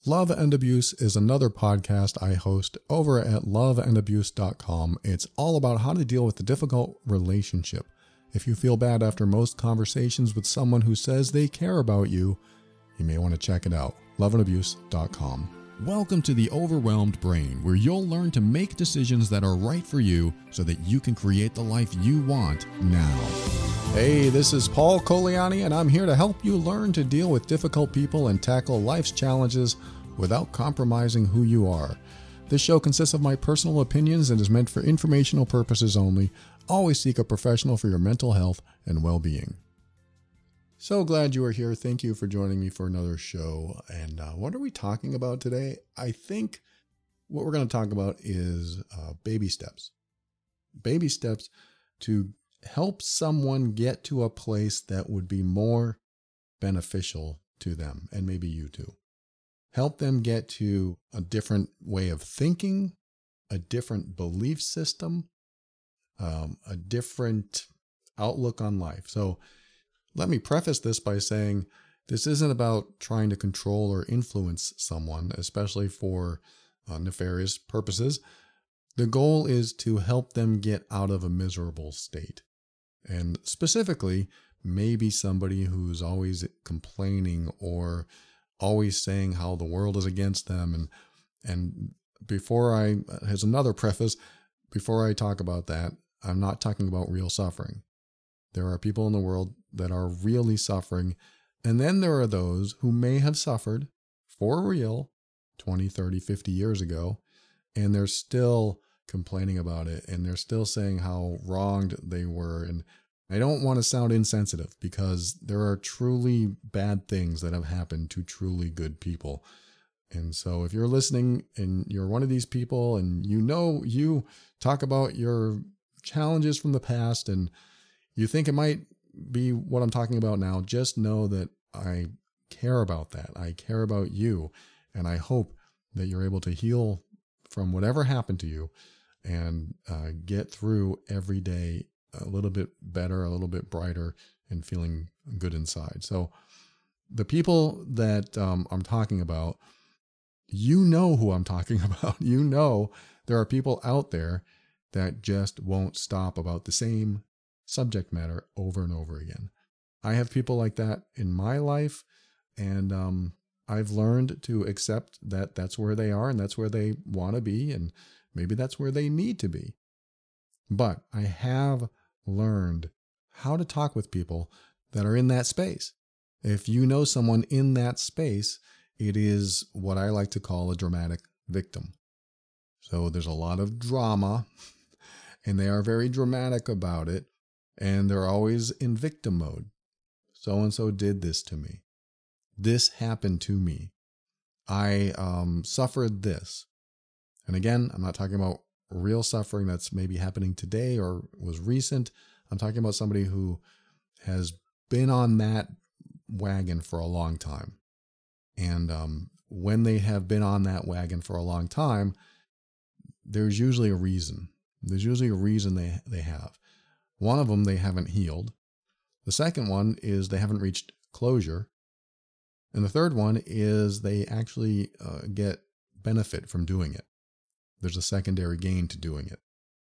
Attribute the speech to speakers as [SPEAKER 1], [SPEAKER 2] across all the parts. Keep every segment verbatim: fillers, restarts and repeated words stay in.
[SPEAKER 1] Love and Abuse is another podcast I host over at love and abuse dot com. It's all about how to deal with the difficult relationship. If you feel bad after most conversations with someone who says they care about you, you may want to check it out. love and abuse dot com. Welcome to The Overwhelmed Brain, where you'll learn to make decisions that are right for you so that you can create the life you want now. Hey, this is Paul Coliani, and I'm here to help you learn to deal with difficult people and tackle life's challenges without compromising who you are. This show consists of my personal opinions and is meant for informational purposes only. Always seek a professional for your mental health and well-being. So glad you are here. Thank you for joining me for another show. And uh, what are we talking about today? I think what we're going to talk about is uh, baby steps. Baby steps to help someone get to a place that would be more beneficial to them, and maybe you too. Help them get to a different way of thinking, a different belief system, um, a different outlook on life. So let me preface this by saying this isn't about trying to control or influence someone, especially for uh, nefarious purposes. The goal is to help them get out of a miserable state. And specifically, maybe somebody who's always complaining or always saying how the world is against them. And and before I, as another preface, before I talk about that, I'm not talking about real suffering. There are people in the world that are really suffering. And then there are those who may have suffered for real twenty, thirty, fifty years ago, and they're still complaining about it, and they're still saying how wronged they were. And I don't want to sound insensitive, because there are truly bad things that have happened to truly good people. And so if you're listening and you're one of these people and you know you talk about your challenges from the past and you think it might be what I'm talking about now, just know that I care about that. I care about you, and I hope that you're able to heal from whatever happened to you and uh, get through every day a little bit better, a little bit brighter, and feeling good inside. So the people that um, I'm talking about, you know who I'm talking about. You know there are people out there that just won't stop about the same subject matter over and over again. I have people like that in my life, and um, I've learned to accept that that's where they are and that's where they want to be, and maybe that's where they need to be. But I have learned how to talk with people that are in that space. If you know someone in that space, it is what I like to call a dramatic victim. So there's a lot of drama, and they are very dramatic about it, and they're always in victim mode. So-and-so did this to me. This happened to me. I um, suffered this. And again, I'm not talking about real suffering that's maybe happening today or was recent. I'm talking about somebody who has been on that wagon for a long time. And um, when they have been on that wagon for a long time, there's usually a reason. There's usually a reason they, they have. One of them, they haven't healed. The second one is they haven't reached closure. And the third one is they actually uh, get benefit from doing it. There's a secondary gain to doing it.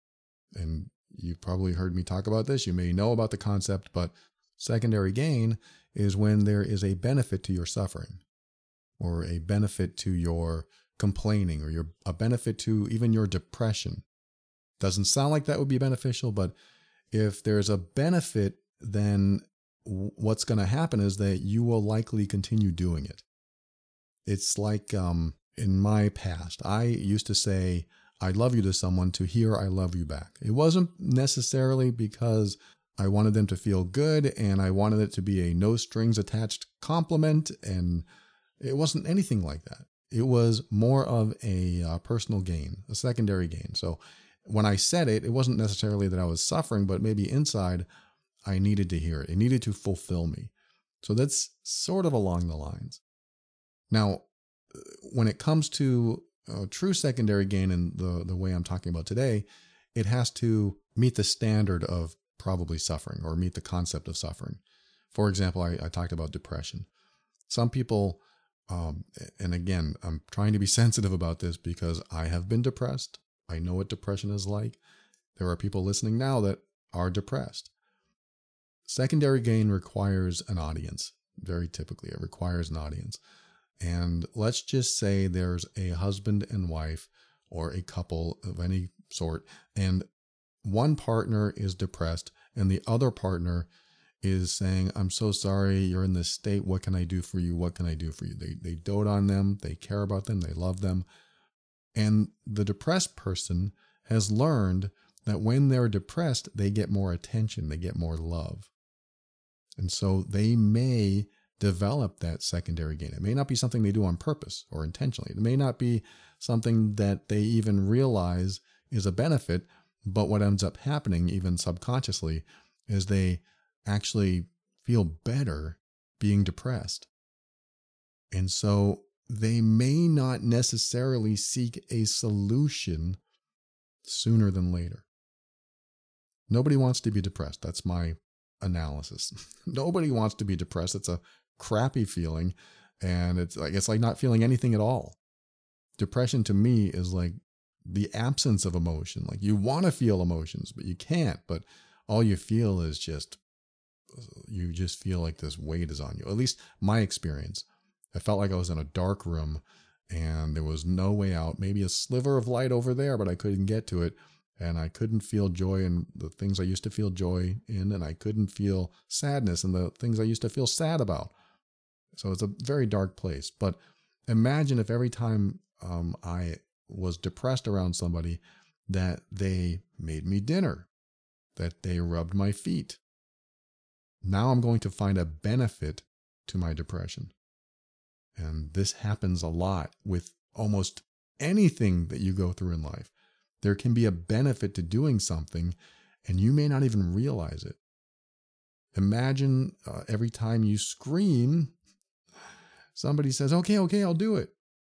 [SPEAKER 1] And you've probably heard me talk about this. You may know about the concept, but secondary gain is when there is a benefit to your suffering, or a benefit to your complaining, or your a benefit to even your depression. Doesn't sound like that would be beneficial, but if there's a benefit, then what's going to happen is that you will likely continue doing it. It's like um, in my past, I used to say, I love you to someone to hear I love you back. It wasn't necessarily because I wanted them to feel good and I wanted it to be a no strings attached compliment, and it wasn't anything like that. It was more of a uh, personal gain, a secondary gain. So when I said it, it wasn't necessarily that I was suffering, but maybe inside I needed to hear it. It needed to fulfill me. So that's sort of along the lines. Now, when it comes to uh, true secondary gain in the, the way I'm talking about today, it has to meet the standard of probably suffering, or meet the concept of suffering. For example, I, I talked about depression. Some people Um, and again, I'm trying to be sensitive about this because I have been depressed. I know what depression is like. There are people listening now that are depressed. Secondary gain requires an audience. Very typically, it requires an audience. And let's just say there's a husband and wife or a couple of any sort, and one partner is depressed and the other partner is saying, I'm so sorry, you're in this state. What can I do for you? What can I do for you? They, they dote on them. They care about them. They love them. And the depressed person has learned that when they're depressed, they get more attention. They get more love. And so they may develop that secondary gain. It may not be something they do on purpose or intentionally. It may not be something that they even realize is a benefit, but what ends up happening, even subconsciously, is they actually feel better being depressed. And so they may not necessarily seek a solution sooner than later. Nobody wants to be depressed. That's my analysis. Nobody wants to be depressed. It's a crappy feeling, and it's like it's like not feeling anything at all. Depression to me is like the absence of emotion. Like you want to feel emotions, but you can't. But all you feel is just you just feel like this weight is on you. At least my experience. I felt like I was in a dark room and there was no way out. Maybe a sliver of light over there, but I couldn't get to it. And I couldn't feel joy in the things I used to feel joy in. And I couldn't feel sadness in the things I used to feel sad about. So it's a very dark place. But imagine if every time um, I was depressed around somebody, that they made me dinner, that they rubbed my feet. Now I'm going to find a benefit to my depression. And this happens a lot with almost anything that you go through in life. There can be a benefit to doing something, and you may not even realize it. Imagine uh, every time you scream, somebody says, okay, okay, I'll do it.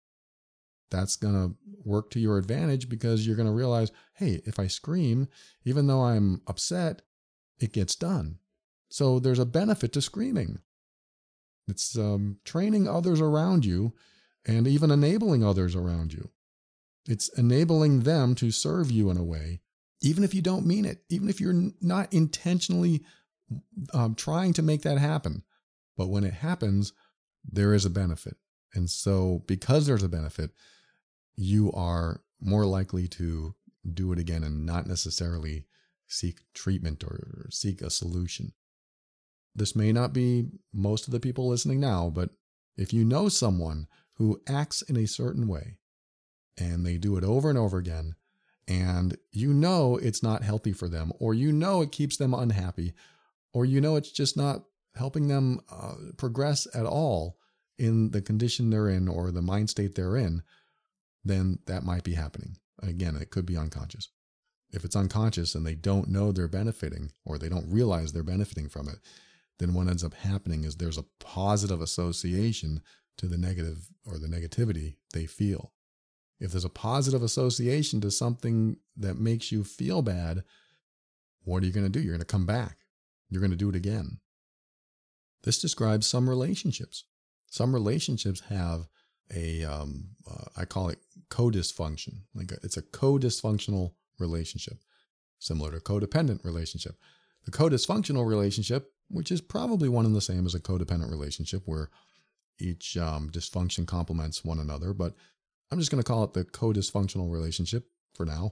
[SPEAKER 1] That's going to work to your advantage because you're going to realize, hey, if I scream, even though I'm upset, it gets done. So there's a benefit to screaming. It's um, training others around you and even enabling others around you. It's enabling them to serve you in a way, even if you don't mean it, even if you're not intentionally um, trying to make that happen. But when it happens, there is a benefit. And so because there's a benefit, you are more likely to do it again and not necessarily seek treatment or seek a solution. This may not be most of the people listening now, but if you know someone who acts in a certain way and they do it over and over again, and you know it's not healthy for them, or you know it keeps them unhappy, or you know it's just not helping them uh, progress at all in the condition they're in or the mind state they're in, then that might be happening. Again, it could be unconscious. If it's unconscious and they don't know they're benefiting or they don't realize they're benefiting from it, then what ends up happening is there's a positive association to the negative or the negativity they feel. If there's a positive association to something that makes you feel bad, what are you going to do? You're going to come back. You're going to do it again. This describes some relationships. Some relationships have a, um, uh, I call it co-dysfunction. Like a, it's a co-dysfunctional relationship, similar to a codependent relationship. The co-dysfunctional relationship, which is probably one and the same as a codependent relationship where each um, dysfunction complements one another, but I'm just going to call it the co-dysfunctional relationship for now,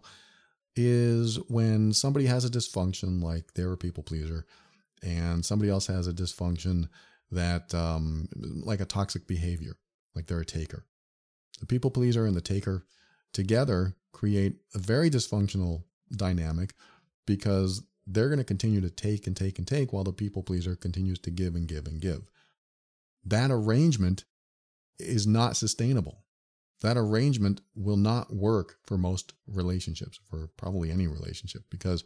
[SPEAKER 1] is when somebody has a dysfunction like they're a people pleaser and somebody else has a dysfunction that um, like a toxic behavior, like they're a taker. The people pleaser and the taker together create a very dysfunctional dynamic because they're going to continue to take and take and take while the people pleaser continues to give and give and give. That arrangement is not sustainable. That arrangement will not work for most relationships, for probably any relationship, because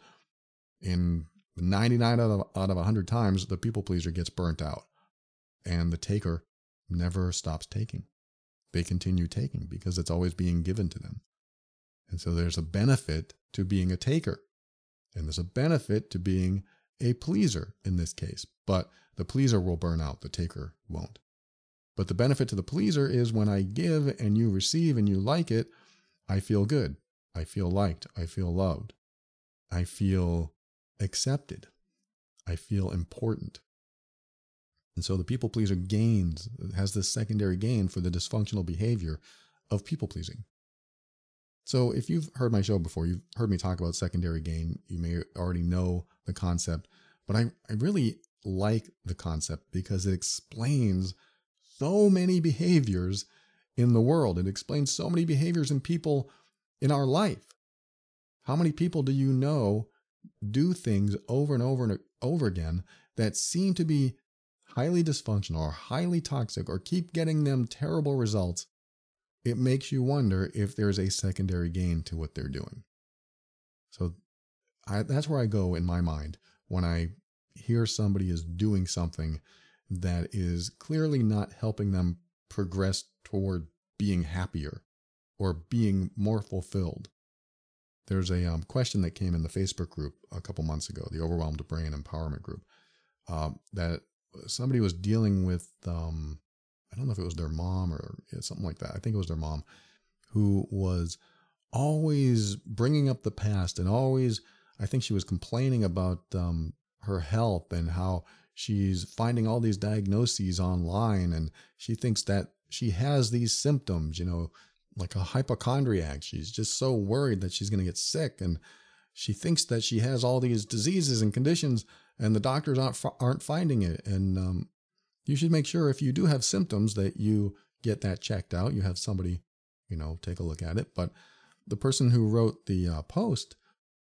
[SPEAKER 1] in ninety-nine out of, out of one hundred times, the people pleaser gets burnt out and the taker never stops taking. They continue taking because it's always being given to them. And so there's a benefit to being a taker. And there's a benefit to being a pleaser in this case, but the pleaser will burn out, the taker won't. But the benefit to the pleaser is when I give and you receive and you like it, I feel good. I feel liked. I feel loved. I feel accepted. I feel important. And so the people pleaser gains, has this secondary gain for the dysfunctional behavior of people pleasing. So if you've heard my show before, you've heard me talk about secondary gain, you may already know the concept, but I, I really like the concept because it explains so many behaviors in the world. It explains so many behaviors in people in our life. How many people do you know do things over and over and over again that seem to be highly dysfunctional or highly toxic or keep getting them terrible results? It makes you wonder if there's a secondary gain to what they're doing. So I, that's where I go in my mind when I hear somebody is doing something that is clearly not helping them progress toward being happier or being more fulfilled. There's a um, question that came in the Facebook group a couple months ago, the Overwhelmed Brain Empowerment Group, um, that somebody was dealing with, um, I don't know if it was their mom or something like that. I think it was their mom who was always bringing up the past and always, I think she was complaining about um, her health and how she's finding all these diagnoses online. And she thinks that she has these symptoms, you know, like a hypochondriac. She's just so worried that she's going to get sick. And she thinks that she has all these diseases and conditions and the doctors aren't, aren't finding it. And um, you should make sure if you do have symptoms that you get that checked out. You have somebody, you know, take a look at it. But the person who wrote the uh, post,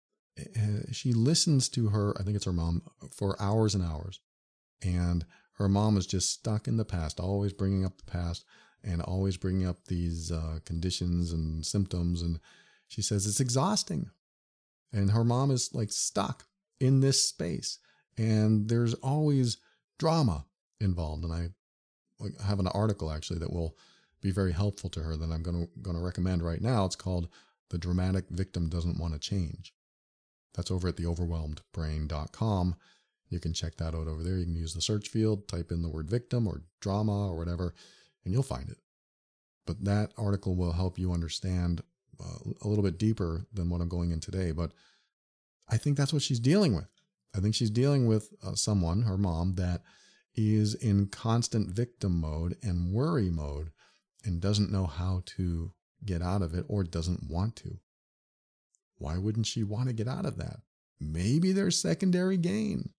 [SPEAKER 1] uh, she listens to her, I think it's her mom, for hours and hours. And her mom is just stuck in the past, always bringing up the past and always bringing up these uh, conditions and symptoms. And she says it's exhausting. And her mom is like stuck in this space. And there's always drama involved. And I have an article actually that will be very helpful to her that I'm going to going to recommend right now. It's called The Dramatic Victim Doesn't Want to Change. That's over at the overwhelmed brain dot com. You can check that out over there. You can use the search field, type in the word victim or drama or whatever, and you'll find it. But that article will help you understand uh, a little bit deeper than what I'm going in today. But I think that's what she's dealing with. I think she's dealing with uh, someone, her mom, that is in constant victim mode and worry mode and doesn't know how to get out of it or doesn't want to. Why wouldn't she want to get out of that? Maybe there's secondary gain.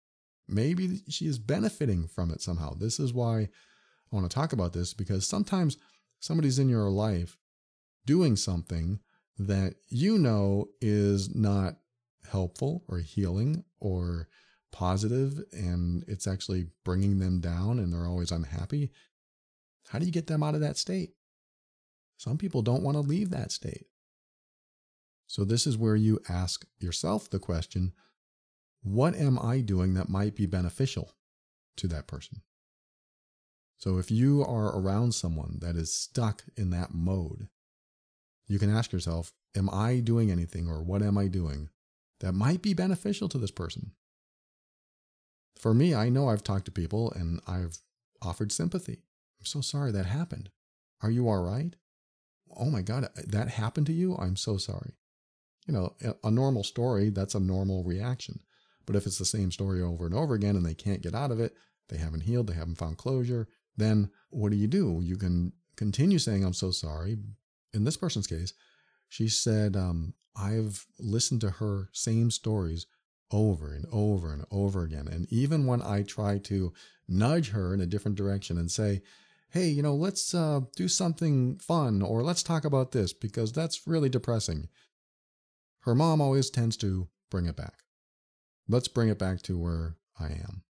[SPEAKER 1] Maybe she is benefiting from it somehow. This is why I want to talk about this, because sometimes somebody's in your life doing something that you know is not helpful or healing or positive, and it's actually bringing them down and they're always unhappy. How do you get them out of that state? Some people don't want to leave that state. So this is where you ask yourself the question, what am I doing that might be beneficial to that person? So if you are around someone that is stuck in that mode, you can ask yourself, am I doing anything, or what am I doing that might be beneficial to this person? For me, I know I've talked to people and I've offered sympathy. I'm so sorry that happened. Are you all right? Oh my God, that happened to you? I'm so sorry. You know, a normal story, that's a normal reaction. But if it's the same story over and over again and they can't get out of it, they haven't healed, they haven't found closure, then what do you do? You can continue saying, I'm so sorry. In this person's case, she said, um, I've listened to her same stories over and over and over again. And even when I try to nudge her in a different direction and say, hey, you know, let's uh, do something fun, or let's talk about this because that's really depressing, her mom always tends to bring it back. Let's bring it back to where I am.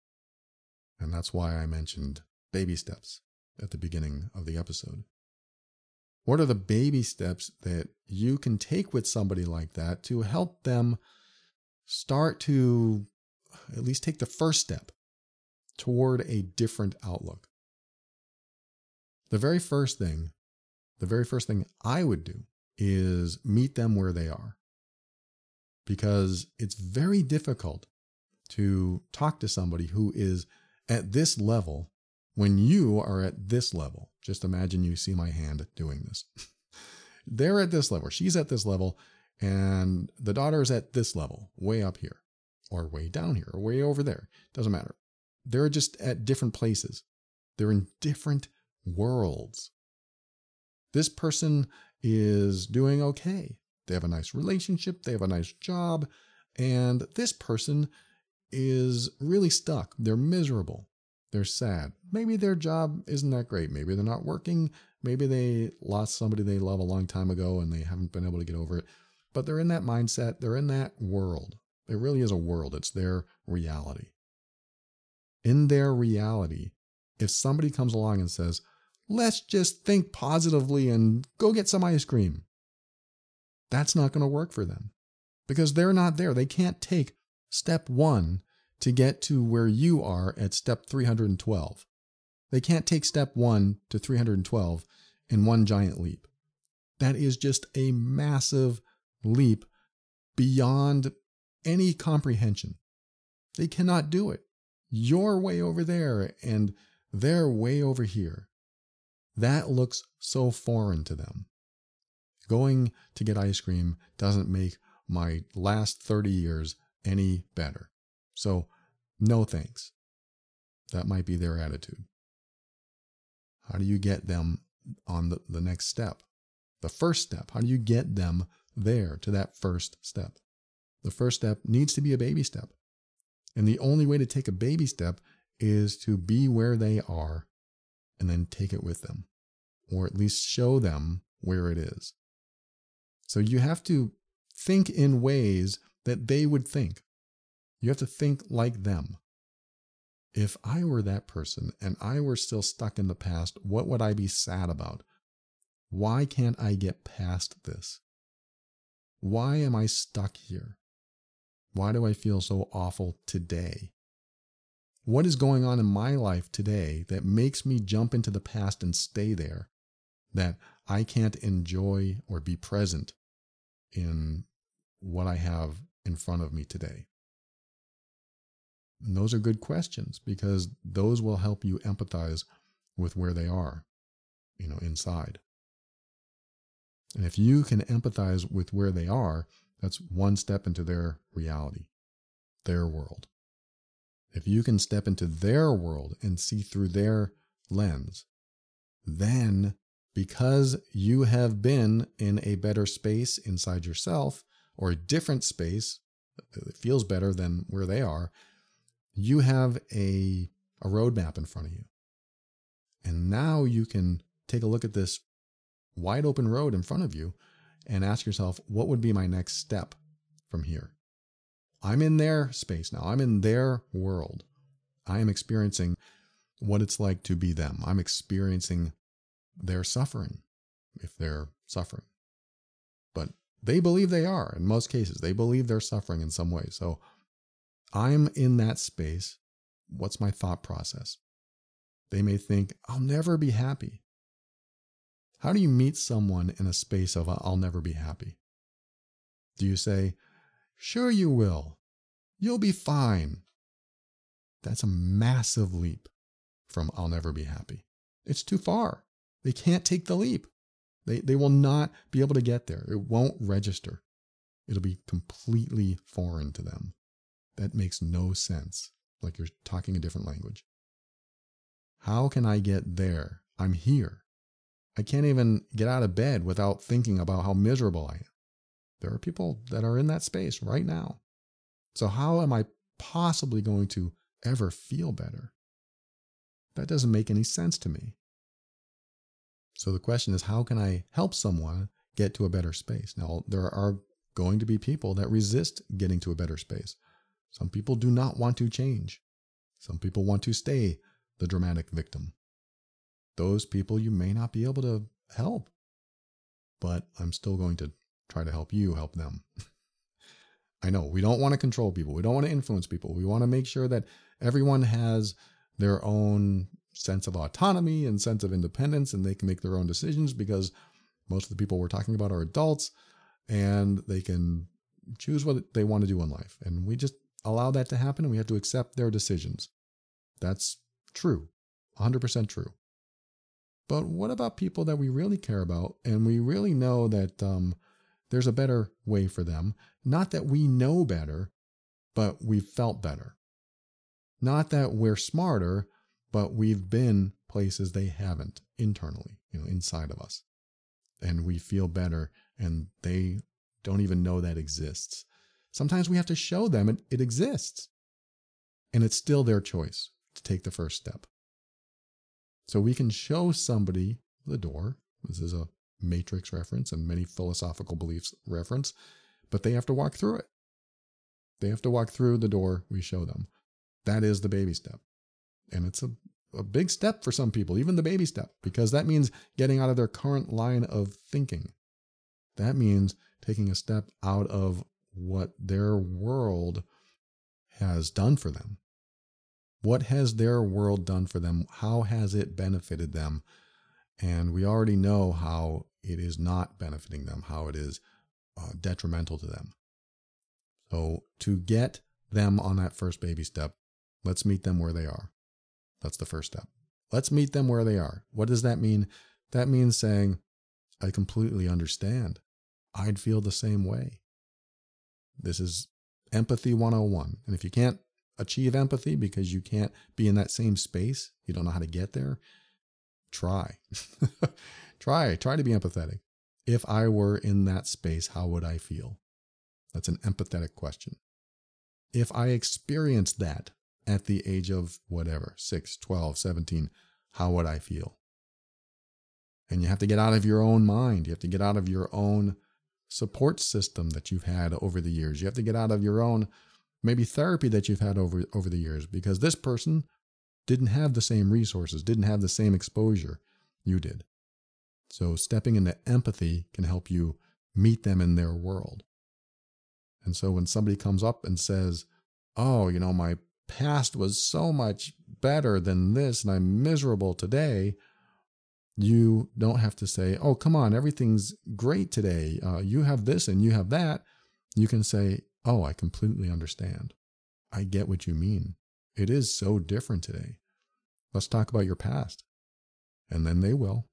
[SPEAKER 1] And that's why I mentioned baby steps at the beginning of the episode. What are the baby steps that you can take with somebody like that to help them start to at least take the first step toward a different outlook? The very first thing, the very first thing I would do is meet them where they are. Because it's very difficult to talk to somebody who is at this level When you are at this level, just imagine you see my hand doing this. They're at this level, she's at this level, and the daughter is at this level, way up here, or way down here, or way over there. Doesn't matter. They're just at different places. They're in different worlds. This person is doing okay. They have a nice relationship, they have a nice job, and this person is really stuck. They're miserable. They're sad. Maybe their job isn't that great. Maybe they're not working. Maybe they lost somebody they love a long time ago and they haven't been able to get over it. But they're in that mindset. They're in that world. It really is a world. It's their reality. In their reality, if somebody comes along and says, let's just think positively and go get some ice cream, that's not going to work for them because they're not there. They can't take step one to get to where you are at step three hundred twelve. They can't take step one to three hundred twelve in one giant leap. That is just a massive leap beyond any comprehension. They cannot do it. You're way over there and they're way over here. That looks so foreign to them. Going to get ice cream doesn't make my last thirty years any better. So, no thanks. That might be their attitude. How do you get them on the, the next step? The first step. How do you get them there to that first step? The first step needs to be a baby step. And the only way to take a baby step is to be where they are and then take it with them, or at least show them where it is. So you have to think in ways that they would think. You have to think like them. If I were that person and I were still stuck in the past, what would I be sad about? Why can't I get past this? Why am I stuck here? Why do I feel so awful today? What is going on in my life today that makes me jump into the past and stay there, that I can't enjoy or be present in what I have in front of me today? And those are good questions because those will help you empathize with where they are, you know, inside. And if you can empathize with where they are, that's one step into their reality, their world. If you can step into their world and see through their lens, then because you have been in a better space inside yourself, or a different space that feels better than where they are, you have a, a roadmap in front of you. And now you can take a look at this wide open road in front of you and ask yourself, what would be my next step from here? I'm in their space now. I'm in their world. I am experiencing what it's like to be them. I'm experiencing their suffering, if they're suffering. But they believe they are in most cases. They believe they're suffering in some way. So I'm in that space. What's my thought process? They may think, I'll never be happy. How do you meet someone in a space of I'll never be happy? Do you say, sure you will. You'll be fine. That's a massive leap from I'll never be happy. It's too far. They can't take the leap. They, they will not be able to get there. It won't register. It'll be completely foreign to them. That makes no sense, like you're talking a different language. How can I get there? I'm here. I can't even get out of bed without thinking about how miserable I am. There are people that are in that space right now. So how am I possibly going to ever feel better? That doesn't make any sense to me. So the question is, how can I help someone get to a better space? Now, there are going to be people that resist getting to a better space. Some people do not want to change. Some people want to stay the dramatic victim. Those people you may not be able to help, but I'm still going to try to help you help them. I know we don't want to control people. We don't want to influence people. We want to make sure that everyone has their own sense of autonomy and sense of independence, and they can make their own decisions, because most of the people we're talking about are adults and they can choose what they want to do in life. And we just allow that to happen, and we have to accept their decisions. That's true. one hundred percent true. But what about people that we really care about and we really know that um, there's a better way for them? Not that we know better, but we've felt better. Not that we're smarter, but we've been places they haven't internally, you know, inside of us. And we feel better and they don't even know that exists. Sometimes we have to show them it, it exists. And it's still their choice to take the first step. So we can show somebody the door. This is a Matrix reference and many philosophical beliefs reference, but they have to walk through it. They have to walk through the door we show them. That is the baby step. And it's a, a big step for some people, even the baby step, because that means getting out of their current line of thinking. That means taking a step out of what their world has done for them. What has their world done for them? How has it benefited them? And we already know how it is not benefiting them, how it is uh, detrimental to them. So to get them on that first baby step, let's meet them where they are. That's the first step. Let's meet them where they are. What does that mean? That means saying, I completely understand. I'd feel the same way. This is empathy one oh one. And if you can't achieve empathy because you can't be in that same space, you don't know how to get there, try. try. Try to be empathetic. If I were in that space, how would I feel? That's an empathetic question. If I experienced that at the age of whatever, six, twelve, seventeen, how would I feel? And you have to get out of your own mind. You have to get out of your own support system that you've had over the years. You have to get out of your own maybe therapy that you've had over, over the years, because this person didn't have the same resources, didn't have the same exposure you did. So stepping into empathy can help you meet them in their world. And so when somebody comes up and says, oh, you know, my past was so much better than this and I'm miserable today, you don't have to say, oh, come on, everything's great today. Uh, you have this and you have that. You can say, oh, I completely understand. I get what you mean. It is so different today. Let's talk about your past. And then they will.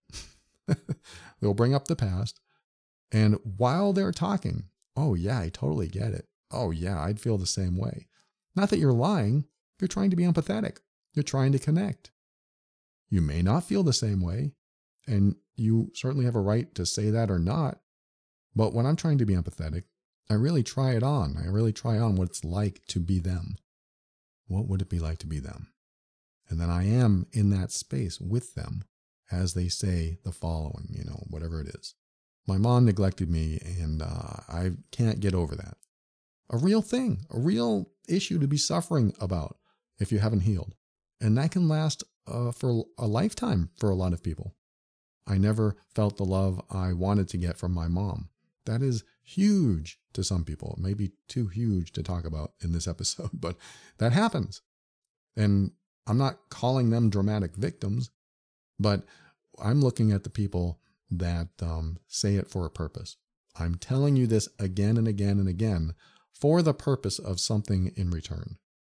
[SPEAKER 1] They'll bring up the past. And while they're talking, oh, yeah, I totally get it. Oh, yeah, I'd feel the same way. Not that you're lying. You're trying to be empathetic. You're trying to connect. You may not feel the same way, and you certainly have a right to say that or not. But when I'm trying to be empathetic, I really try it on. I really try on what it's like to be them. What would it be like to be them? And then I am in that space with them as they say the following, you know, whatever it is. My mom neglected me, and uh, I can't get over that. A real thing, a real issue to be suffering about if you haven't healed. And that can last uh, for a lifetime for a lot of people. I never felt the love I wanted to get from my mom. That is huge to some people. It may be too huge to talk about in this episode, but that happens. And I'm not calling them dramatic victims, but I'm looking at the people that um, say it for a purpose. I'm telling you this again and again and again for the purpose of something in return.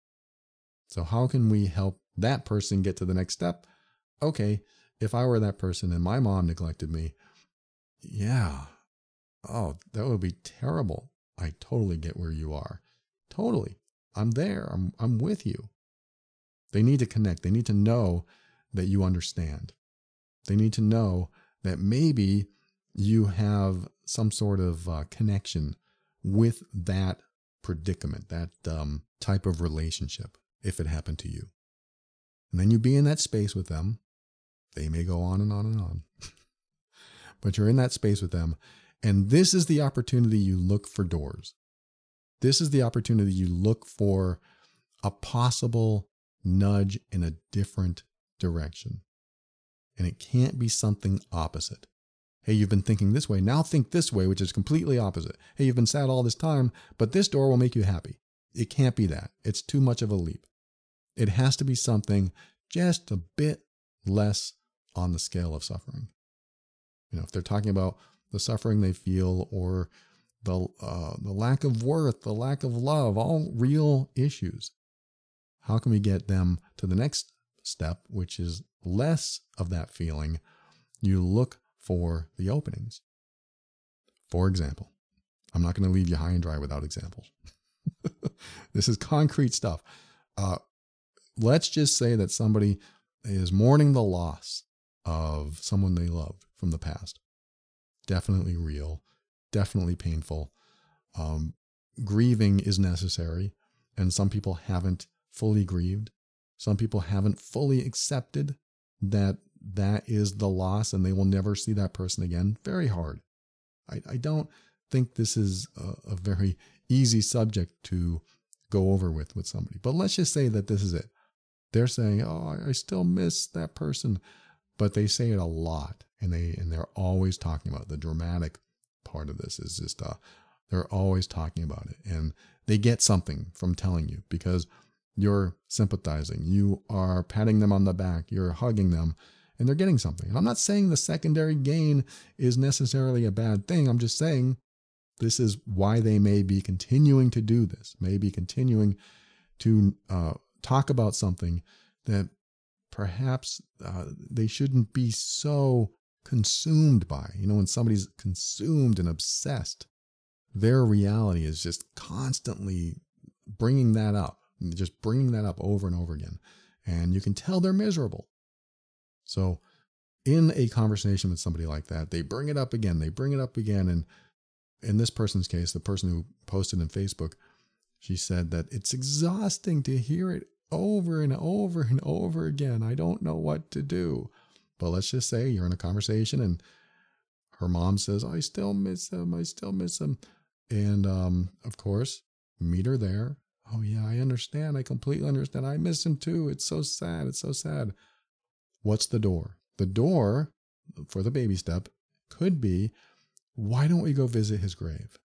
[SPEAKER 1] So how can we help that person get to the next step? Okay, if I were that person and my mom neglected me, yeah, oh, that would be terrible. I totally get where you are. Totally. I'm there. I'm, I'm with you. They need to connect. They need to know that you understand. They need to know that maybe you have some sort of uh, connection with that predicament, that um, type of relationship, if it happened to you. And then you be in that space with them. They may go on and on and on. But you're in that space with them. And this is the opportunity you look for doors. This is the opportunity you look for a possible nudge in a different direction. And it can't be something opposite. Hey, you've been thinking this way. Now think this way, which is completely opposite. Hey, you've been sad all this time, but this door will make you happy. It can't be that. It's too much of a leap. It has to be something just a bit less on the scale of suffering. You know, if they're talking about the suffering they feel or the uh, the lack of worth, the lack of love, all real issues, how can we get them to the next step, which is less of that feeling, you look for the openings. For example, I'm not going to leave you high and dry without examples. This is concrete stuff. Uh, let's just say that somebody is mourning the loss of someone they loved from the past. Definitely real, definitely painful. Um, grieving is necessary, and some people haven't fully grieved. Some people haven't fully accepted that that is the loss and they will never see that person again. Very hard. I, I don't think this is a, a very easy subject to go over with with somebody. But let's just say that this is it. They're saying, oh, I still miss that person. But they say it a lot, and they and they're always talking about it. The dramatic part of this is just uh, they're always talking about it, and they get something from telling you because you're sympathizing, you are patting them on the back, you're hugging them, and they're getting something. And I'm not saying the secondary gain is necessarily a bad thing. I'm just saying this is why they may be continuing to do this, may be continuing to uh, talk about something that perhaps uh, they shouldn't be so consumed by. You know, when somebody's consumed and obsessed, their reality is just constantly bringing that up, just bringing that up over and over again. And you can tell they're miserable. So in a conversation with somebody like that, they bring it up again, they bring it up again. And in this person's case, the person who posted in Facebook, she said that it's exhausting to hear it over and over and over again. I don't know what to do. But let's just say you're in a conversation and her mom says, I still miss him. I still miss him. And um, of course, meet her there. Oh yeah, I understand. I completely understand. I miss him too. It's so sad. It's so sad. What's the door? The door for the baby step could be, why don't we go visit his grave?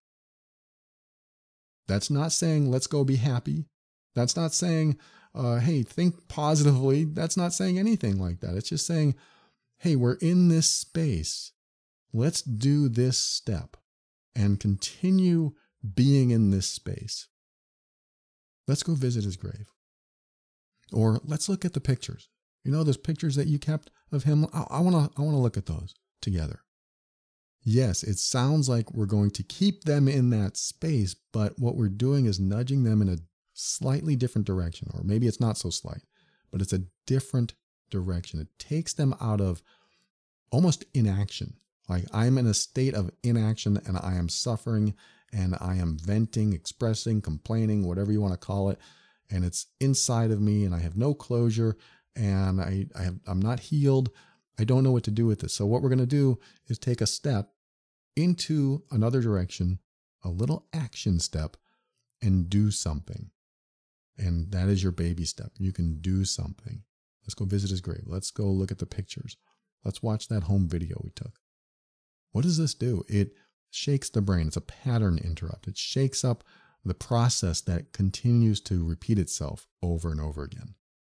[SPEAKER 1] That's not saying, let's go be happy. That's not saying, uh, hey, think positively. That's not saying anything like that. It's just saying, hey, we're in this space. Let's do this step and continue being in this space. Let's go visit his grave. Or let's look at the pictures. You know, those pictures that you kept of him. I want to I want to look at those together. Yes, it sounds like we're going to keep them in that space, but what we're doing is nudging them in a slightly different direction, or maybe it's not so slight, but it's a different direction. It takes them out of almost inaction. Like I'm in a state of inaction and I am suffering and I am venting, expressing, complaining, whatever you want to call it. And it's inside of me and I have no closure and I, I have, I'm not healed. I don't know what to do with this. So what we're going to do is take a step into another direction, a little action step, and do something. And that is your baby step. You can do something. Let's go visit his grave. Let's go look at the pictures. Let's watch that home video we took. What does this do? It shakes the brain. It's a pattern interrupt. It shakes up the process that continues to repeat itself over and over again.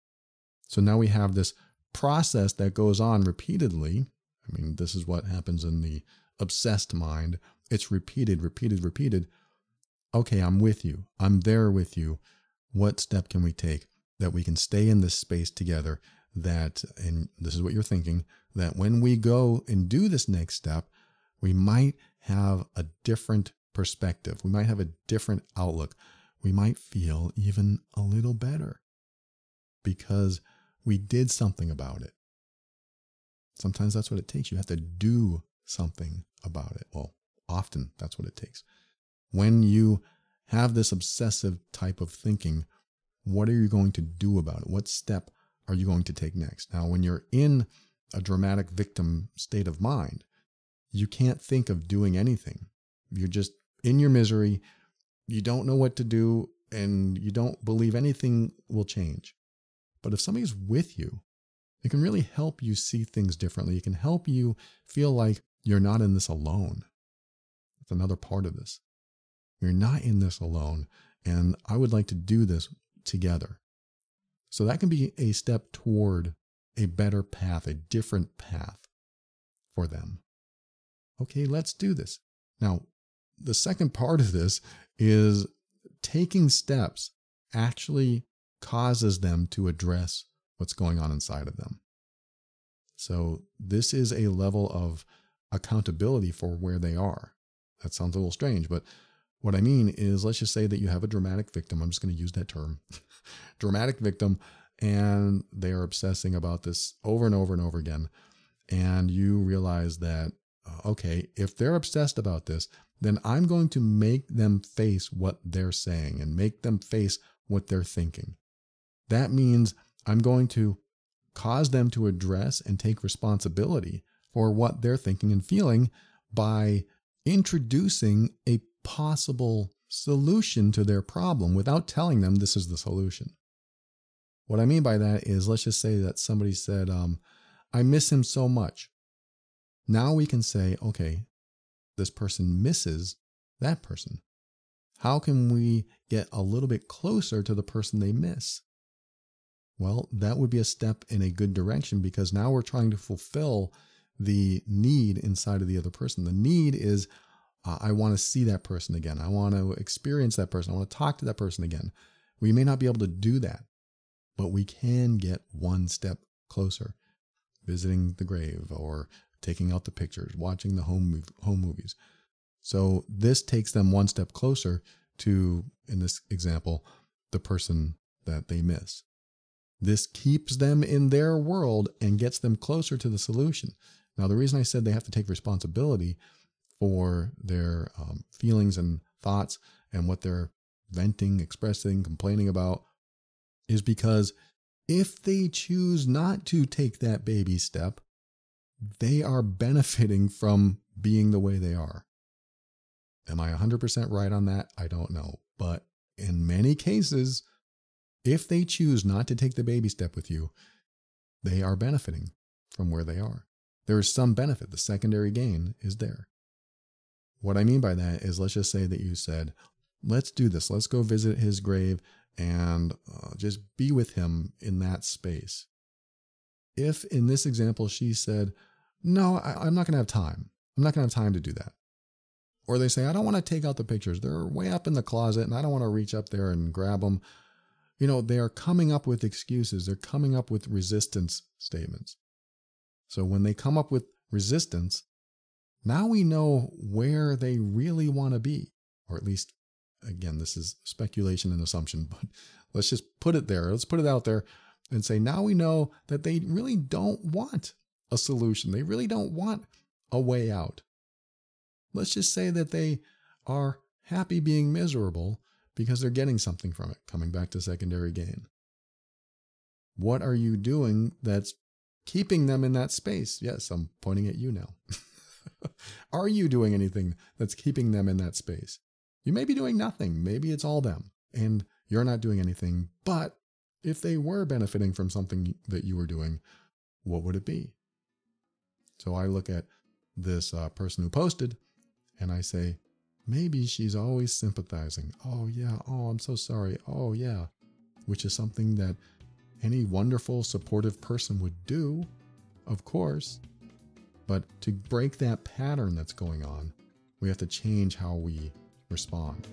[SPEAKER 1] So now we have this process that goes on repeatedly. I mean, this is what happens in the obsessed mind. It's repeated, repeated, repeated. Okay, I'm with you. I'm there with you. What step can we take that we can stay in this space together? That, and this is what you're thinking, that when we go and do this next step, we might have a different perspective. We might have a different outlook. We might feel even a little better because we did something about it. Sometimes that's what it takes. You have to do something about it. Well, often that's what it takes. When you have this obsessive type of thinking, what are you going to do about it? What step are you going to take next? Now, when you're in a dramatic victim state of mind, you can't think of doing anything. You're just in your misery. You don't know what to do, and you don't believe anything will change. But if somebody's with you, it can really help you see things differently. It can help you feel like you're not in this alone. That's another part of this. You're not in this alone, and I would like to do this together. So that can be a step toward a better path, a different path for them. Okay, let's do this. Now, the second part of this is taking steps actually causes them to address what's going on inside of them. So this is a level of accountability for where they are. That sounds a little strange, but what I mean is, let's just say that you have a dramatic victim. I'm just going to use that term, dramatic victim, and they are obsessing about this over and over and over again. And you realize that, uh, okay, if they're obsessed about this, then I'm going to make them face what they're saying and make them face what they're thinking. That means I'm going to cause them to address and take responsibility for what they're thinking and feeling by introducing a possible solution to their problem without telling them this is the solution. What I mean by that is, let's just say that somebody said, um, I miss him so much. Now we can say, okay, this person misses that person. How can we get a little bit closer to the person they miss? Well, that would be a step in a good direction, because now we're trying to fulfill the need inside of the other person. The need is, uh, I want to see that person again. I want to experience that person. I want to talk to that person again. We may not be able to do that, but we can get one step closer. Visiting the grave, or taking out the pictures, watching the home home movies. So this takes them one step closer to, in this example, the person that they miss. This keeps them in their world and gets them closer to the solution. Now, the reason I said they have to take responsibility for their um, feelings and thoughts and what they're venting, expressing, complaining about is because if they choose not to take that baby step, they are benefiting from being the way they are. Am I one hundred percent right on that? I don't know. But in many cases, if they choose not to take the baby step with you, they are benefiting from where they are. There is some benefit. The secondary gain is there. What I mean by that is, let's just say that you said, let's do this. Let's go visit his grave and uh, just be with him in that space. If in this example she said, no, I, I'm not going to have time. I'm not going to have time to do that. Or they say, I don't want to take out the pictures. They're way up in the closet and I don't want to reach up there and grab them. You know, they are coming up with excuses. They're coming up with resistance statements. So when they come up with resistance, now we know where they really want to be, or at least, again, this is speculation and assumption, but let's just put it there. Let's put it out there and say, now we know that they really don't want a solution. They really don't want a way out. Let's just say that they are happy being miserable because they're getting something from it, coming back to secondary gain. What are you doing that's keeping them in that space? Yes, I'm pointing at you now. Are you doing anything that's keeping them in that space? You may be doing nothing. Maybe it's all them and you're not doing anything. But if they were benefiting from something that you were doing, what would it be? So I look at this uh, person who posted and I say, maybe she's always sympathizing. Oh, yeah. Oh, I'm so sorry. Oh, yeah. Which is something that any wonderful, supportive person would do, of course. But to break that pattern that's going on, we have to change how we respond.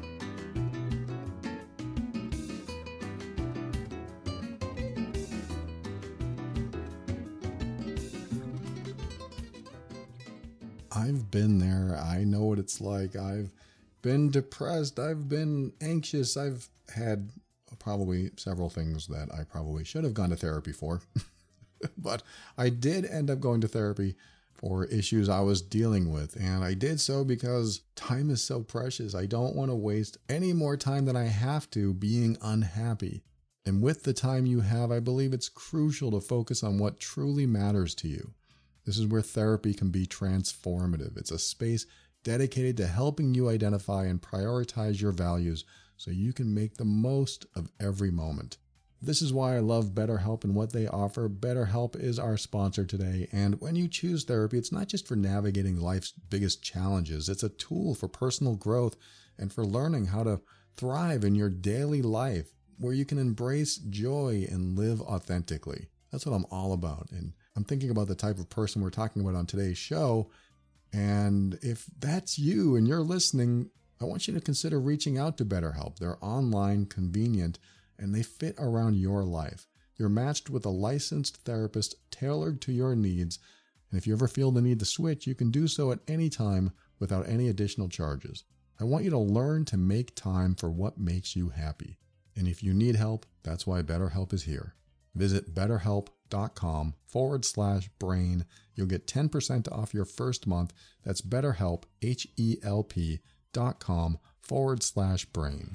[SPEAKER 1] I've been there. I know what it's like. I've been depressed. I've been anxious. I've had probably several things that I probably should have gone to therapy for. But I did end up going to therapy for issues I was dealing with. And I did so because time is so precious. I don't want to waste any more time than I have to being unhappy. And with the time you have, I believe it's crucial to focus on what truly matters to you. This is where therapy can be transformative. It's a space dedicated to helping you identify and prioritize your values so you can make the most of every moment. This is why I love BetterHelp and what they offer. BetterHelp is our sponsor today. And when you choose therapy, it's not just for navigating life's biggest challenges. It's a tool for personal growth and for learning how to thrive in your daily life where you can embrace joy and live authentically. That's what I'm all about. And I'm thinking about the type of person we're talking about on today's show. And if that's you and you're listening, I want you to consider reaching out to BetterHelp. They're online, convenient, and they fit around your life. you're matched with a licensed therapist tailored to your needs. And if you ever feel the need to switch, you can do so at any time without any additional charges. I want you to learn to make time for what makes you happy. And if you need help, that's why BetterHelp is here. Visit betterhelp.com forward slash brain. You'll get ten percent off your first month. That's BetterHelp, H-E-L-P dot com forward slash brain.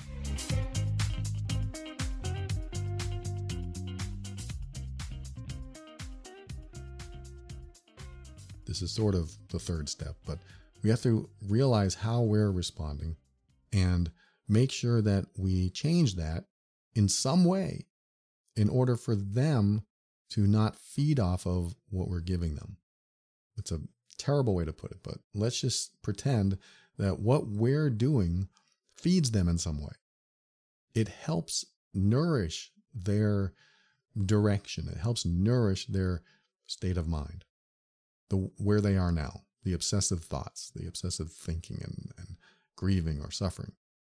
[SPEAKER 1] This is sort of the third step, but we have to realize how we're responding and make sure that we change that in some way in order for them to not feed off of what we're giving them. It's a terrible way to put it, but let's just pretend that what we're doing feeds them in some way. It helps nourish their direction. It helps nourish their state of mind, the where they are now, the obsessive thoughts, the obsessive thinking and, and grieving or suffering.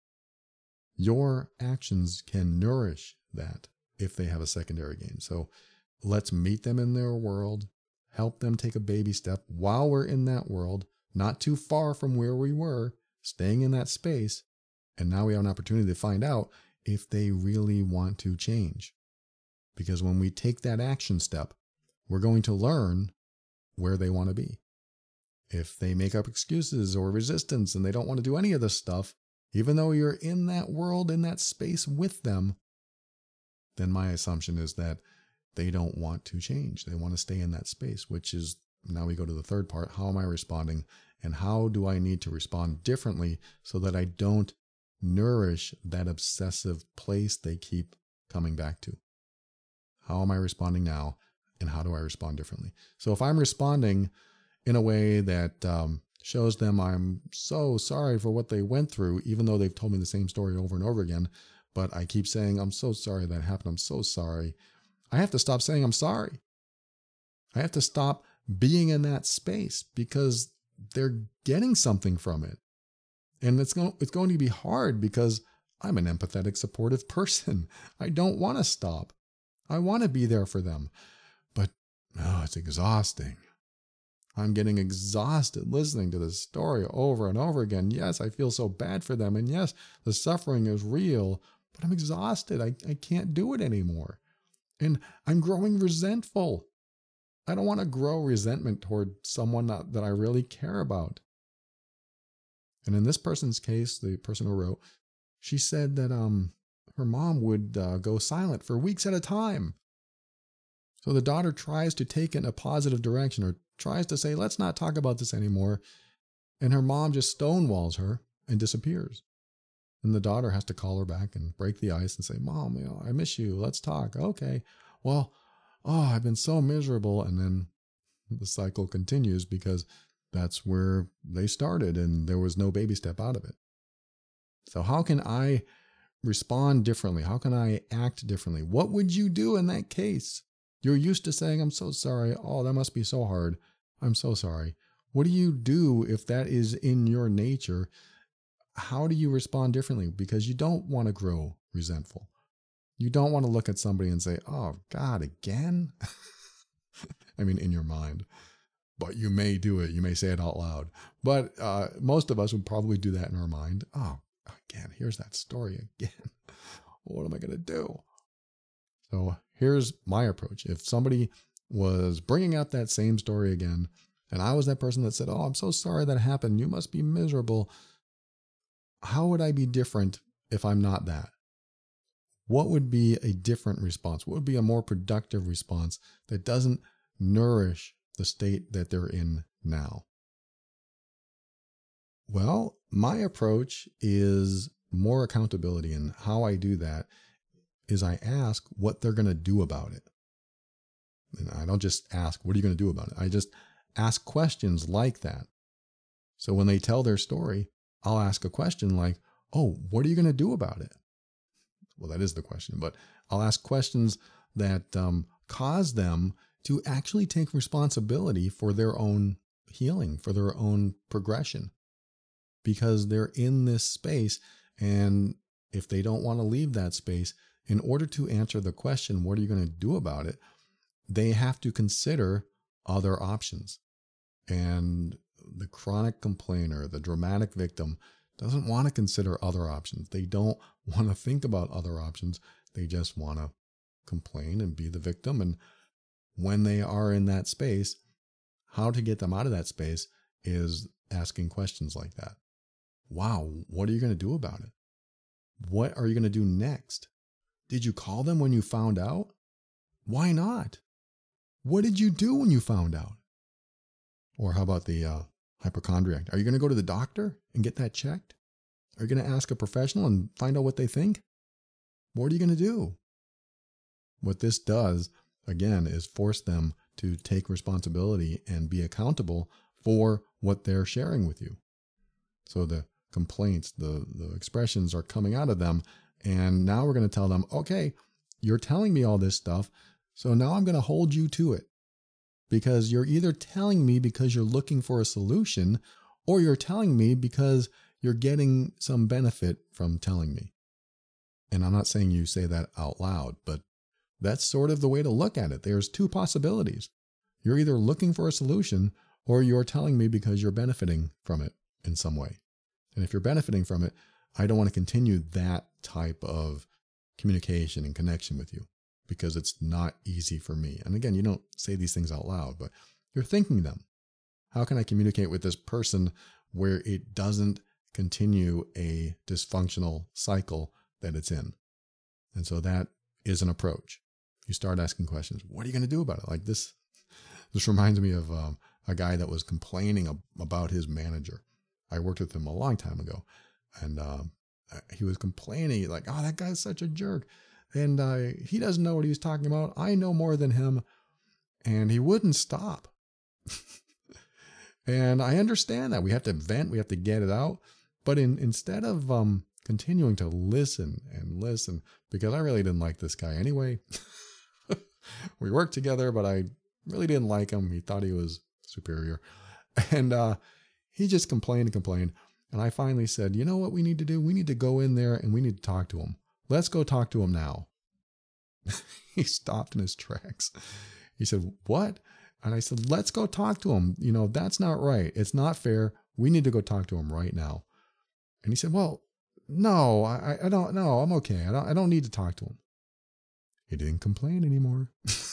[SPEAKER 1] Your actions can nourish that if they have a secondary gain. So let's meet them in their world, help them take a baby step while we're in that world, not too far from where we were, staying in that space. And now we have an opportunity to find out if they really want to change. Because when we take that action step, we're going to learn where they want to be. If they make up excuses or resistance and they don't want to do any of this stuff, even though you're in that world, in that space with them, then my assumption is that they don't want to change. They want to stay in that space, which is, now we go to the third part. How am I responding? And how do I need to respond differently so that I don't nourish that obsessive place they keep coming back to? How am I responding now? And how do I respond differently? So if I'm responding in a way that um, shows them I'm so sorry for what they went through, even though they've told me the same story over and over again, but I keep saying, I'm so sorry that happened. I'm so sorry. I have to stop saying I'm sorry. I have to stop being in that space because they're getting something from it. And it's going, it's going to be hard because I'm an empathetic, supportive person. I don't want to stop. I want to be there for them. But oh, it's exhausting. I'm getting exhausted listening to this story over and over again. Yes, I feel so bad for them. And yes, the suffering is real, but I'm exhausted. I, I can't do it anymore. And I'm growing resentful. I don't want to grow resentment toward someone that, that I really care about. And in this person's case, the person who wrote, she said that um her mom would uh, go silent for weeks at a time. So the daughter tries to take it in a positive direction or tries to say, let's not talk about this anymore. And her mom just stonewalls her and disappears. And the daughter has to call her back and break the ice and say, Mom, you know, I miss you. Let's talk. Okay. Well, oh, I've been so miserable. And then the cycle continues because that's where they started and there was no baby step out of it. So how can I respond differently? How can I act differently? What would you do in that case? You're used to saying, I'm so sorry. Oh, that must be so hard. I'm so sorry. What do you do if that is in your nature? How do you respond differently? Because you don't want to grow resentful. You don't want to look at somebody and say, oh, God, again? I mean, in your mind. But you may do it. You may say it out loud. But uh, most of us would probably do that in our mind. Oh, again, here's that story again. What am I going to do? So here's my approach. If somebody was bringing up that same story again, and I was that person that said, oh, I'm so sorry that happened. You must be miserable. How would I be different if I'm not that? What would be a different response? What would be a more productive response that doesn't nourish the state that they're in now? Well, my approach is more accountability, and how I do that is I ask what they're going to do about it. And I don't just ask, what are you going to do about it? I just ask questions like that. So when they tell their story, I'll ask a question like, oh, what are you going to do about it? Well, that is the question, but I'll ask questions that um, cause them to actually take responsibility for their own healing, for their own progression, because they're in this space. And if they don't want to leave that space, in order to answer the question, what are you going to do about it? They have to consider other options. And the chronic complainer, the dramatic victim, doesn't want to consider other options. They don't want to think about other options. They just want to complain and be the victim. And when they are in that space, how to get them out of that space is asking questions like that. Wow, what are you going to do about it? What are you going to do next? Did you call them when you found out? Why not? What did you do when you found out? Or how about the uh, hypochondriac? Are you going to go to the doctor and get that checked? Are you going to ask a professional and find out what they think? What are you going to do? What this does, again, is force them to take responsibility and be accountable for what they're sharing with you. So the complaints, the, the expressions are coming out of them. And now we're going to tell them, okay, you're telling me all this stuff. So now I'm going to hold you to it. Because you're either telling me because you're looking for a solution, or you're telling me because you're getting some benefit from telling me. And I'm not saying you say that out loud, but that's sort of the way to look at it. There's two possibilities. You're either looking for a solution, or you're telling me because you're benefiting from it in some way. And if you're benefiting from it, I don't want to continue that type of communication and connection with you, because it's not easy for me. And again, you don't say these things out loud, but you're thinking them. How can I communicate with this person where it doesn't continue a dysfunctional cycle that it's in? And so that is an approach. You start asking questions. What are you going to do about it? Like this, this reminds me of um, a guy that was complaining ab- about his manager. I worked with him a long time ago, and um, he was complaining like, oh, that guy's such a jerk. And uh, he doesn't know what he's talking about. I know more than him. And he wouldn't stop. And I understand that. We have to vent. We have to get it out. But in, instead of um, continuing to listen and listen, because I really didn't like this guy anyway. We worked together, but I really didn't like him. He thought he was superior. And uh, he just complained and complained. And I finally said, you know what we need to do? We need to go in there and we need to talk to him. Let's go talk to him now. He stopped in his tracks. He said, what? And I said, let's go talk to him. You know, that's not right. It's not fair. We need to go talk to him right now. And he said, well, no, I, I don't know. I'm okay. I don't, I don't need to talk to him. He didn't complain anymore.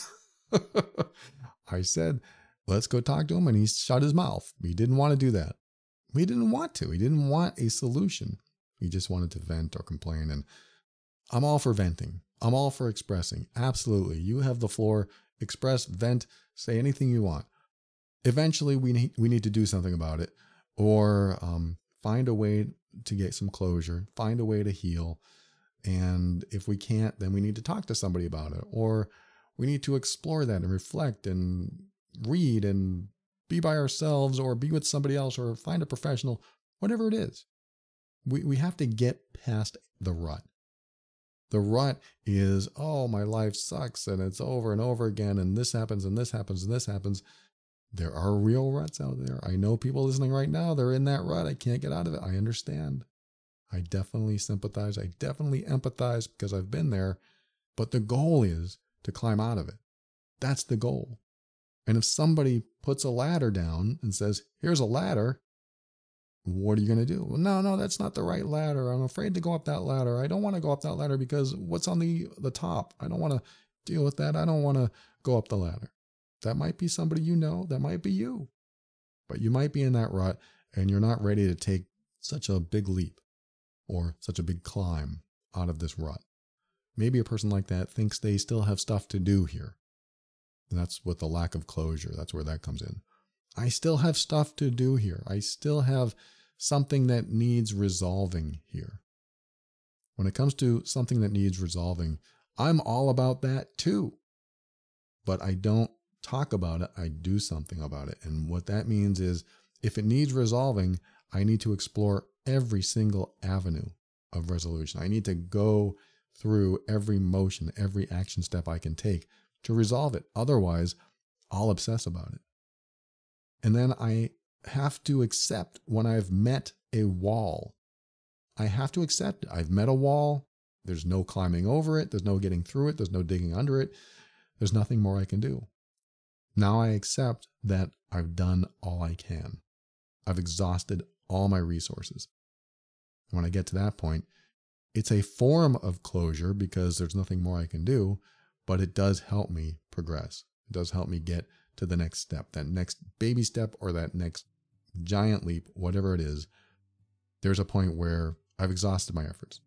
[SPEAKER 1] I said, let's go talk to him. And he shut his mouth. He didn't want to do that. He didn't want to. He didn't want a solution. He just wanted to vent or complain. And I'm all for venting. I'm all for expressing. Absolutely. You have the floor. Express, vent, say anything you want. Eventually, we need, we need to do something about it, or um, find a way to get some closure, find a way to heal. And if we can't, then we need to talk to somebody about it, or we need to explore that and reflect and read and be by ourselves, or be with somebody else, or find a professional, whatever it is. We, we have to get past the rut. The rut is, oh, my life sucks and it's over and over again, and this happens and this happens and this happens. There are real ruts out there. I know people listening right now, they're in that rut. I can't get out of it. I understand. I definitely sympathize. I definitely empathize because I've been there. But the goal is to climb out of it. That's the goal. And if somebody puts a ladder down and says, here's a ladder, what are you going to do? Well, no, no, that's not the right ladder. I'm afraid to go up that ladder. I don't want to go up that ladder because what's on the, the top? I don't want to deal with that. I don't want to go up the ladder. That might be somebody you know. That might be you. But you might be in that rut and you're not ready to take such a big leap or such a big climb out of this rut. Maybe a person like that thinks they still have stuff to do here. And that's with the lack of closure. That's where that comes in. I still have stuff to do here. I still have something that needs resolving here. When it comes to something that needs resolving, I'm all about that too. But I don't talk about it. I do something about it. And what that means is if it needs resolving, I need to explore every single avenue of resolution. I need to go through every motion, every action step I can take to resolve it. Otherwise, I'll obsess about it. And then I have to accept when I've met a wall. I have to accept it. I've met a wall. There's no climbing over it. There's no getting through it. There's no digging under it. There's nothing more I can do. Now I accept that I've done all I can. I've exhausted all my resources. When I get to that point, it's a form of closure because there's nothing more I can do, but it does help me progress. It does help me get to the next step, that next baby step or that next giant leap, whatever it is. There's a point where I've exhausted my efforts.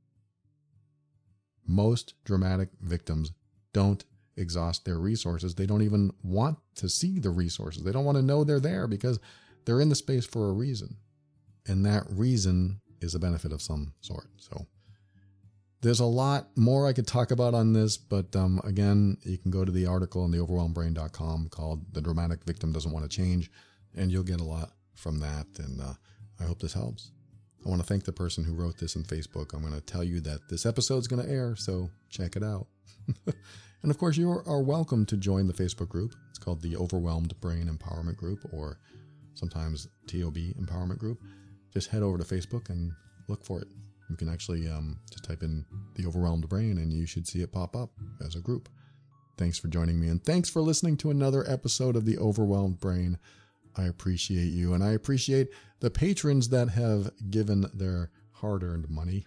[SPEAKER 1] Most dramatic victims don't exhaust their resources. They don't even want to see the resources. They don't want to know they're there because they're in the space for a reason. And that reason is a benefit of some sort. So there's a lot more I could talk about on this, but um, again, you can go to the article on the overwhelmed brain dot com called The Dramatic Victim Doesn't Want to Change, and you'll get a lot from that. And uh, I hope this helps. I want to thank the person who wrote this in Facebook. I'm going to tell you that this episode is going to air, so check it out. And of course, you are welcome to join the Facebook group. It's called the Overwhelmed Brain Empowerment Group, or sometimes T O B Empowerment Group. Just head over to Facebook and look for it. You can actually um, just type in the Overwhelmed Brain and you should see it pop up as a group. Thanks for joining me, and thanks for listening to another episode of the Overwhelmed Brain. I appreciate you, and I appreciate the patrons that have given their hard-earned money.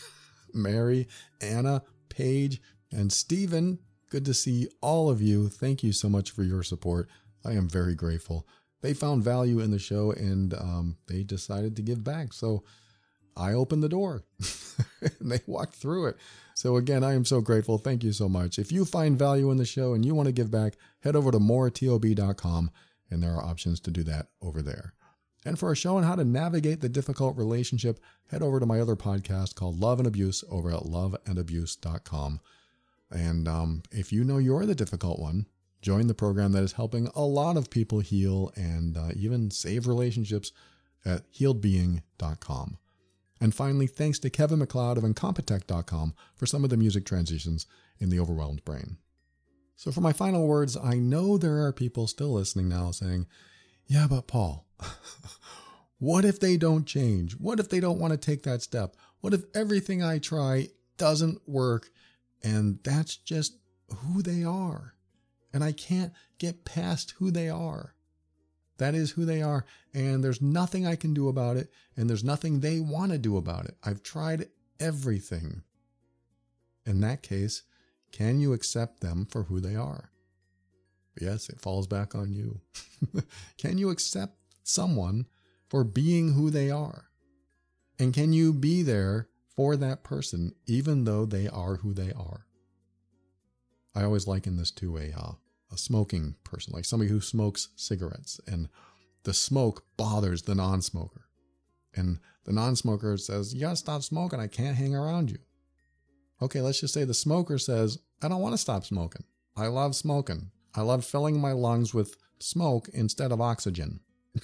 [SPEAKER 1] Mary, Anna, Paige, and Stephen. Good to see all of you. Thank you so much for your support. I am very grateful. They found value in the show, and um, they decided to give back. So I opened the door, and they walked through it. So again, I am so grateful. Thank you so much. If you find value in the show and you want to give back, head over to more tob dot com. And there are options to do that over there. And for a show on how to navigate the difficult relationship, head over to my other podcast called Love and Abuse over at love and abuse dot com. And um, if you know you're the difficult one, join the program that is helping a lot of people heal and uh, even save relationships at healed being dot com. And finally, thanks to Kevin MacLeod of incompetech dot com for some of the music transitions in The Overwhelmed Brain. So for my final words, I know there are people still listening now saying, yeah, but Paul, what if they don't change? What if they don't want to take that step? What if everything I try doesn't work and that's just who they are? And I can't get past who they are. That is who they are. And there's nothing I can do about it. And there's nothing they want to do about it. I've tried everything. In that case, can you accept them for who they are? Yes, it falls back on you. Can you accept someone for being who they are? And can you be there for that person even though they are who they are? I always liken this to a, uh, a smoking person, like somebody who smokes cigarettes, and the smoke bothers the non-smoker. And the non-smoker says, you gotta stop smoking, I can't hang around you. Okay, let's just say the smoker says, I don't want to stop smoking. I love smoking. I love filling my lungs with smoke instead of oxygen.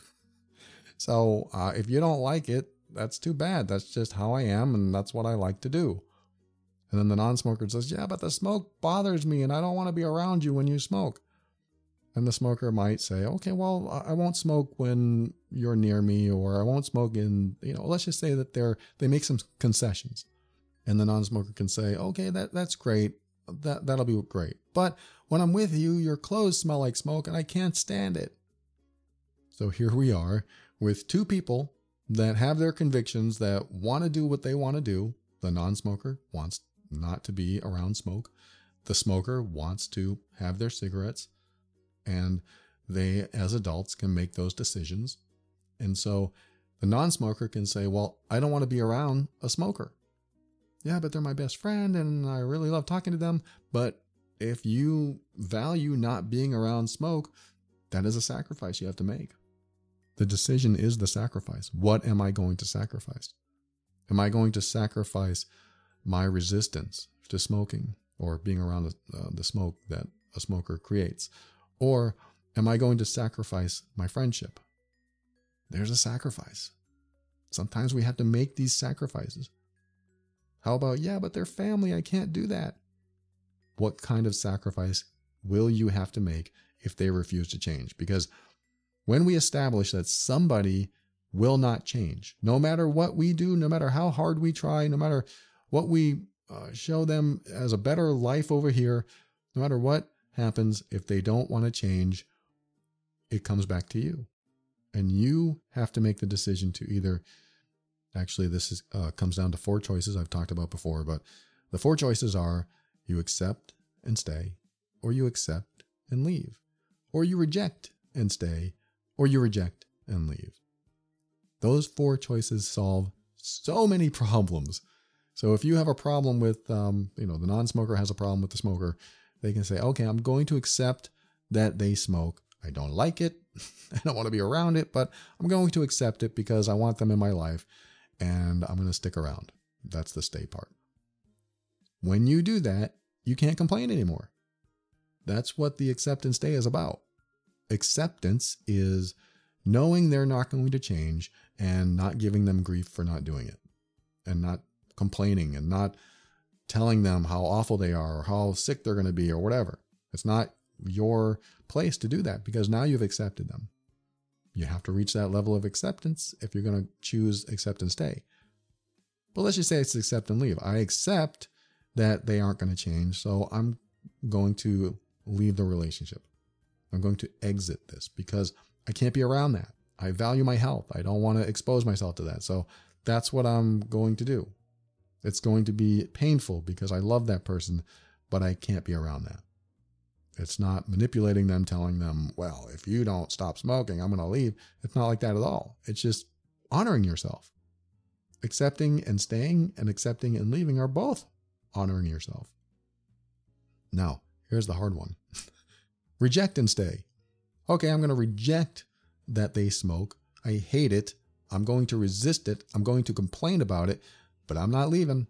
[SPEAKER 1] So uh, if you don't like it, that's too bad. That's just how I am, and that's what I like to do. And then the non-smoker says, yeah, but the smoke bothers me, and I don't want to be around you when you smoke. And the smoker might say, okay, well, I won't smoke when you're near me, or I won't smoke in, you know, let's just say that they're, they make some concessions. And the non-smoker can say, okay, that, that's great. That, that'll be great. But when I'm with you, your clothes smell like smoke and I can't stand it. So here we are with two people that have their convictions, that want to do what they want to do. The non-smoker wants not to be around smoke. The smoker wants to have their cigarettes. And they, as adults, can make those decisions. And so the non-smoker can say, well, I don't want to be around a smoker. Yeah, but they're my best friend and I really love talking to them. But if you value not being around smoke, that is a sacrifice you have to make. The decision is the sacrifice. What am I going to sacrifice? Am I going to sacrifice my resistance to smoking or being around the, uh, the smoke that a smoker creates? Or am I going to sacrifice my friendship? There's a sacrifice. Sometimes we have to make these sacrifices. How about, yeah, but they're family, I can't do that. What kind of sacrifice will you have to make if they refuse to change? Because when we establish that somebody will not change, no matter what we do, no matter how hard we try, no matter what we uh, show them as a better life over here. No matter what happens, if they don't want to change, it comes back to you. And you have to make the decision to either, actually this is uh, comes down to four choices I've talked about before, but the four choices are you accept and stay, or you accept and leave, or you reject and stay, or you reject and leave. Those four choices solve so many problems. So if you have a problem with, um, you know, the non-smoker has a problem with the smoker, they can say, okay, I'm going to accept that they smoke. I don't like it. I don't want to be around it, but I'm going to accept it because I want them in my life and I'm going to stick around. That's the stay part. When you do that, you can't complain anymore. That's what the accept and stay is about. Acceptance is knowing they're not going to change and not giving them grief for not doing it, and not complaining and not telling them how awful they are or how sick they're going to be or whatever. It's not your place to do that because now you've accepted them. You have to reach that level of acceptance if you're going to choose accept and stay. But let's just say it's accept and leave. I accept that they aren't going to change, so I'm going to leave the relationship. I'm going to exit this because I can't be around that. I value my health. I don't want to expose myself to that. So that's what I'm going to do. It's going to be painful because I love that person, but I can't be around that. It's not manipulating them, telling them, well, if you don't stop smoking, I'm going to leave. It's not like that at all. It's just honoring yourself. Accepting and staying and accepting and leaving are both honoring yourself. Now, here's the hard one. Reject and stay. Okay, I'm going to reject that they smoke. I hate it. I'm going to resist it. I'm going to complain about it, but I'm not leaving.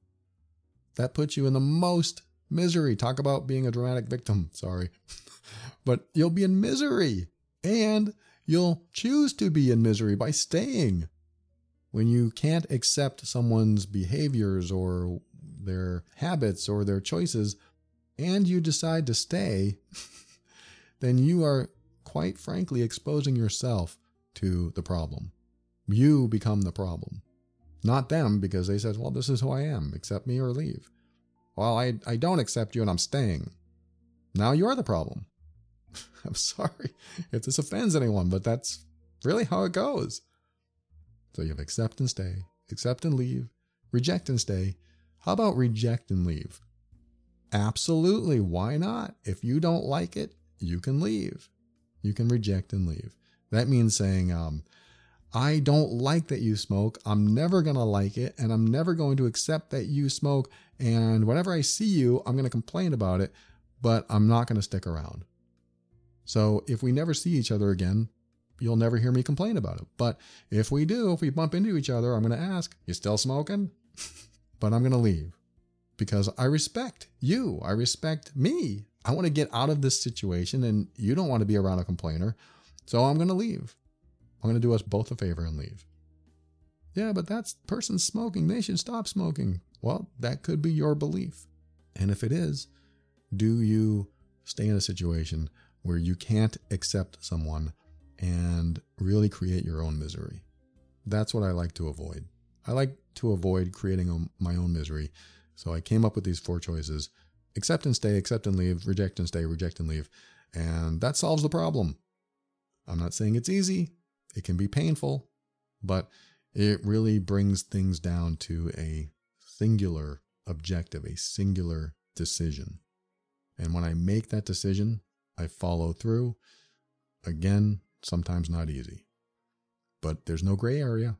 [SPEAKER 1] That puts you in the most misery. Talk about being a dramatic victim. Sorry. But you'll be in misery, and you'll choose to be in misery by staying. When you can't accept someone's behaviors or their habits or their choices, and you decide to stay, then you are quite frankly exposing yourself to the problem. You become the problem, not them, because they said, well, this is who I am. Accept me or leave. Well, I, I don't accept you and I'm staying. Now you're the problem. I'm sorry if this offends anyone, but that's really how it goes. So you have accept and stay, accept and leave, reject and stay. How about reject and leave? Absolutely. Why not? If you don't like it, you can leave. You can reject and leave. That means saying, um, I don't like that you smoke. I'm never going to like it. And I'm never going to accept that you smoke. And whenever I see you, I'm going to complain about it, but I'm not going to stick around. So if we never see each other again, you'll never hear me complain about it. But if we do, if we bump into each other, I'm going to ask, you still smoking? But I'm going to leave because I respect you. I respect me. I want to get out of this situation and you don't want to be around a complainer. So I'm going to leave. I'm going to do us both a favor and leave. Yeah, but that person's smoking. They should stop smoking. Well, that could be your belief. And if it is, do you stay in a situation where you can't accept someone and really create your own misery? That's what I like to avoid. I like to avoid creating my own misery. So I came up with these four choices: accept and stay, accept and leave, reject and stay, reject and leave. And that solves the problem. I'm not saying it's easy. It can be painful, but it really brings things down to a singular objective, a singular decision. And when I make that decision, I follow through. Again, sometimes not easy, but there's no gray area.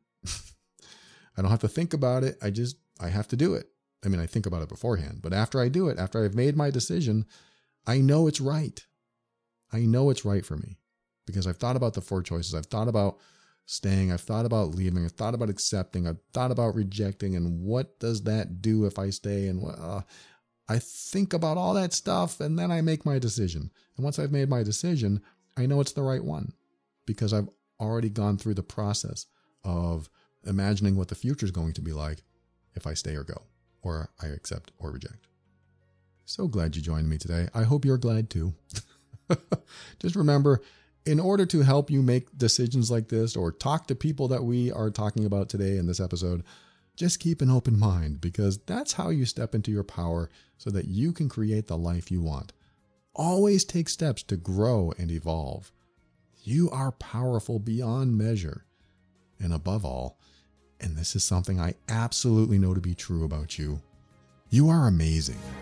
[SPEAKER 1] I don't have to think about it. I just, I have to do it. I mean, I think about it beforehand, but after I do it, after I've made my decision, I know it's right. I know it's right for me because I've thought about the four choices. I've thought about staying. I've thought about leaving. I've thought about accepting. I've thought about rejecting. And what does that do if I stay? And what, uh, I think about all that stuff and then I make my decision. And once I've made my decision, I know it's the right one because I've already gone through the process of imagining what the future is going to be like if I stay or go, or I accept or reject. So glad you joined me today. I hope you're glad too. Just remember, in order to help you make decisions like this or talk to people that we are talking about today in this episode, Just keep an open mind, because that's how you step into your power so that you can create the life you want. Always take steps to grow and evolve. You are powerful beyond measure. And above all, and this is something I absolutely know to be true about you, you are amazing.